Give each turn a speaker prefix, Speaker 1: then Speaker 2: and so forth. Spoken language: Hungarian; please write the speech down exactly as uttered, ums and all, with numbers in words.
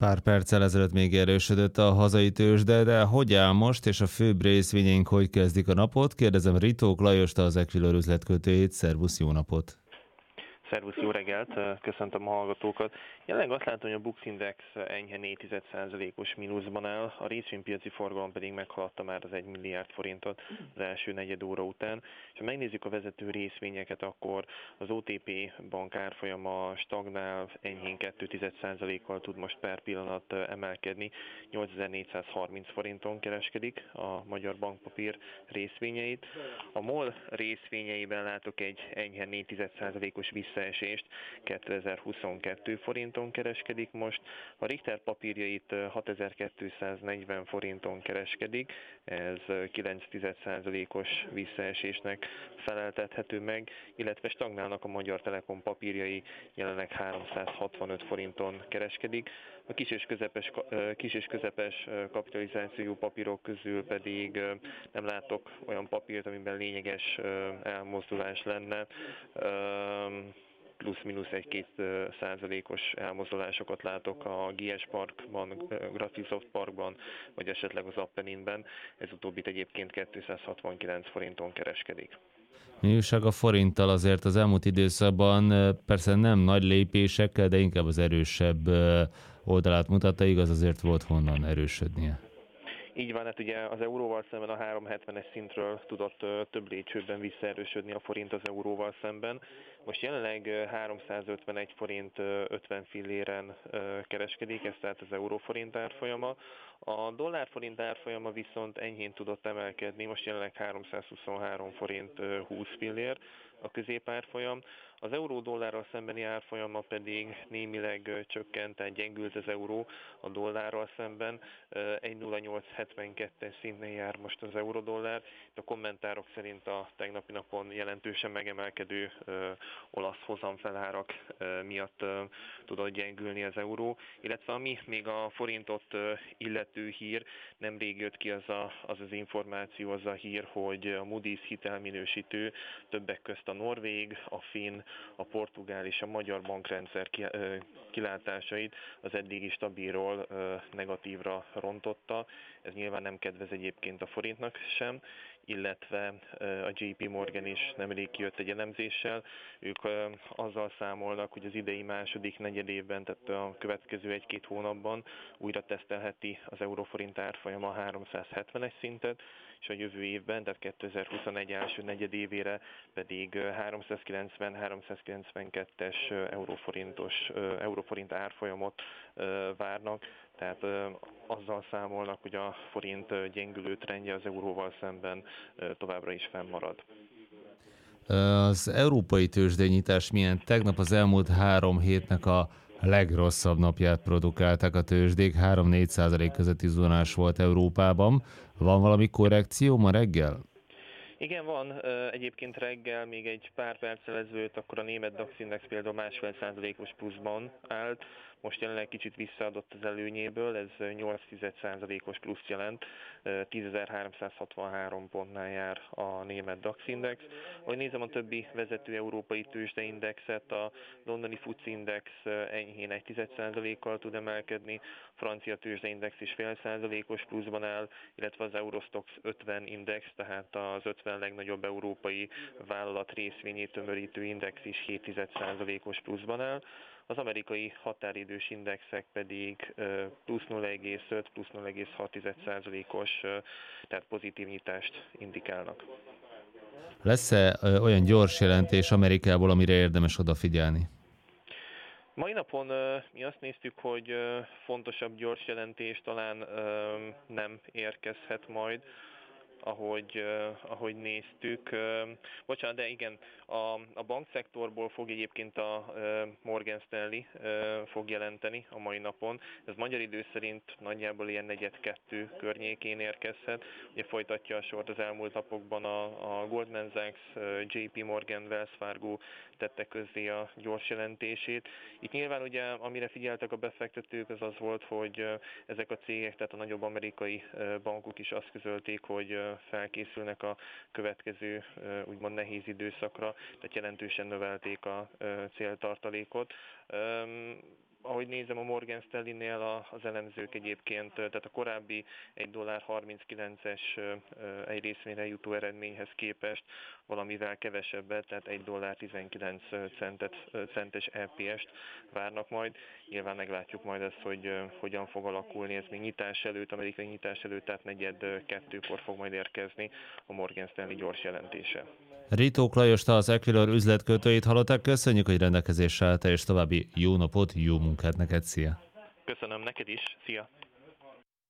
Speaker 1: Pár perccel ezelőtt még erősödött a hazai tőzsde, de hogy áll most, és a főbb részvényeink hogy kezdik a napot? Kérdezem Ritók Lajost, az Equilor üzletkötőjét. Szervusz, jó napot!
Speaker 2: Szervusz, jó reggelt, köszöntöm a hallgatókat. Jelenleg azt látom, hogy a Bux Index enyhe négy százalékos mínuszban áll, a részvénypiaci forgalom pedig meghaladta már az egy milliárd forintot az első negyed óra után. És ha megnézzük a vezető részvényeket, akkor az o té pé bank árfolyama stagnál, enyhén két százalékkal tud most per pillanat emelkedni, nyolcezer-négyszázharminc forinton kereskedik a magyar bankpapír részvényeit. A MOL részvényeiben látok egy enyhe négy százalékos visszaesést, kétezer-huszonkettő forinton kereskedik most. A Richter papírjait hatezer-kétszáznegyven forinton kereskedik, ez kilenc százalékos visszaesésnek feleltethető meg, illetve stagnálnak a Magyar Telekom papírjai, jelenleg háromszázhatvanöt forinton kereskedik. A kis és közepes, kis és közepes kapitalizációjú papírok közül pedig nem látok olyan papírt, amiben lényeges elmozdulás lenne. Plusz-minusz egy-két százalékos elmozdulásokat látok a gé es Parkban, Graphisoft Parkban, vagy esetleg az Appeninben. Ez utóbbit egyébként kétszázhatvankilenc forinton kereskedik.
Speaker 1: Mi újság a forinttal? Azért az elmúlt időszakban persze nem nagy lépésekkel, de inkább az erősebb oldalát mutatta, igaz, azért volt honnan erősödnie.
Speaker 2: Így van, hát ugye az euróval szemben a három hetvenes szintről tudott több lépcsőben visszaerősödni a forint az euróval szemben. Most jelenleg háromszázötvenegy forint ötven filléren kereskedik, ez tehát az euróforint árfolyama. A dollárforint árfolyama viszont enyhén tudott emelkedni, most jelenleg háromszázhuszonhárom forint húsz fillér a középárfolyam. Az euró-dollárral szembeni árfolyama pedig némileg csökkent, tehát gyengült az euró a dollárral szemben. egy nulla nyolc hetvenkettes szintnél jár most az euró-dollár. A kommentárok szerint a tegnapi napon jelentősen megemelkedő ö, olasz hozamfelárak ö, miatt ö, tudott gyengülni az euró, illetve ami még a forintot ö, illető hír, nemrég jött ki az, a, az az információ, az a hír, hogy a Moody's hitelminősítő többek közt a norvég, a finn, a portugál és a magyar bankrendszer kilátásait az eddigi stabilról negatívra rontotta. Ez nyilván nem kedvez egyébként a forintnak sem, illetve a jé pé Morgan is nemrég kijött egy elemzéssel. Ők azzal számolnak, hogy az idei második negyedévben, tehát a következő egy-két hónapban újra tesztelheti az euróforint árfolyama a háromszázhetvenes szintet, és a jövő évben, tehát kétezer-huszonegy első negyedévére pedig háromszázkilencven-háromszázkilencvenkettes euróforintos, euróforint árfolyamot várnak, tehát azzal számolnak, hogy a forint gyengülő trendje az euróval szemben továbbra is fennmarad.
Speaker 1: Az európai tőzsdenyítás milyen? Tegnap az elmúlt három hétnek a legrosszabb napját produkálták a tőzsdék, három-négy százalék közötti zónás volt Európában. Van valami korrekció ma reggel?
Speaker 2: Igen, van. Egyébként reggel még egy pár perccel ezelőtt akkor a német DAX Index például másfél százalékos pluszban állt. Most jelenleg kicsit visszaadott az előnyéből, ez nyolc százalékos pluszt jelent, tízezer-háromszázhatvanhárom pontnál jár a német DAX Index. Ahogy nézem a többi vezető európai tőzsdeindexet, a londoni FTSE Index enyhén egy százalékkal tud emelkedni, a francia tőzsdeindex is fél százalékos pluszban áll, illetve az Eurostoxx ötven index, tehát az ötven legnagyobb európai vállalat részvényét tömörítő index is hét százalékos pluszban áll. Az amerikai határidős indexek pedig plusz nulla egész öt, plusz nulla egész hat százalékos, tehát pozitív nyitást indikálnak.
Speaker 1: Lesz-e olyan gyors jelentés Amerikából, amire érdemes odafigyelni?
Speaker 2: Mai napon mi azt néztük, hogy fontosabb gyors jelentés talán nem érkezhet majd, ahogy, uh, ahogy néztük. Uh, bocsánat, de igen, a, a bankszektorból fog egyébként a uh, Morgan Stanley uh, fog jelenteni a mai napon. Ez magyar idő szerint nagyjából ilyen negyed kettő környékén érkezhet. Ugye folytatja a sort az elmúlt napokban a, a Goldman Sachs, uh, jé pé Morgan, Wells Fargo tette közzé a gyors jelentését. Itt nyilván ugye, amire figyeltek a befektetők, az az volt, hogy uh, ezek a cégek, tehát a nagyobb amerikai uh, bankok is azt közölték, hogy uh, felkészülnek a következő úgymond nehéz időszakra, tehát jelentősen növelték a céltartalékot. ahogy nézem a Morgan Stanley-nél az elemzők egyébként, tehát a korábbi egy dollár harminckilences egy részvényre jutó eredményhez képest valamivel kevesebbet, tehát egy dollár tizenkilenc centet, centes é pé est várnak majd. Nyilván meglátjuk majd azt, hogy hogyan fog alakulni, ez még nyitás előtt, amerikai nyitás előtt, tehát negyed kettőkor fog majd érkezni a Morgan Stanley gyors jelentése.
Speaker 1: Ritók Lajost, az Equilor üzletkötőit hallották. Köszönjük, hogy rendelkezésre álltál, és további jó napot, jó munkát neked, szia!
Speaker 2: Köszönöm neked is, szia!